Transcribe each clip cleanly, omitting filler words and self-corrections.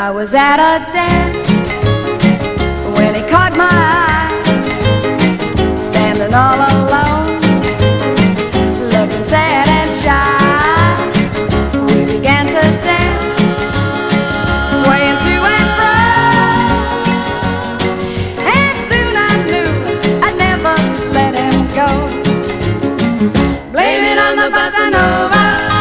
I was at a dance when he caught my eye, standing all alone, looking sad and shy. We began to dance, swaying to and fro, and soon I knew I'd never let him go. Blame it on the bossa nova.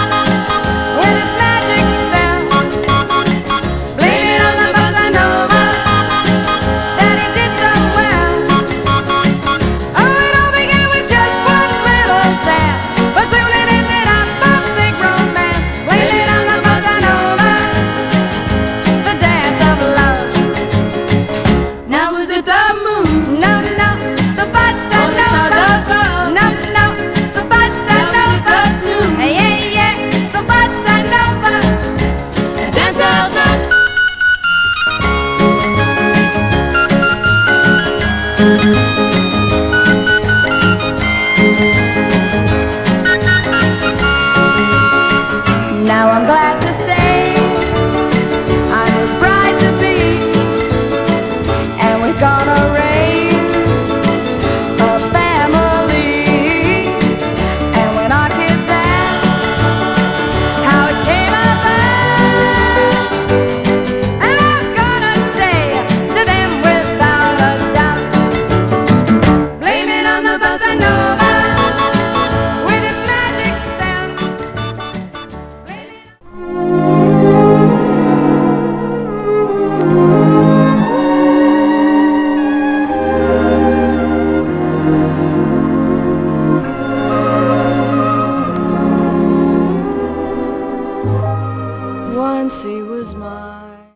Now I'm glad to say I'm his bride-to-be, and we're gonna raise a family. And when our kids ask how it came about, I'm gonna say to them without a doubt, blame it on the bossa nova. Once he was mine.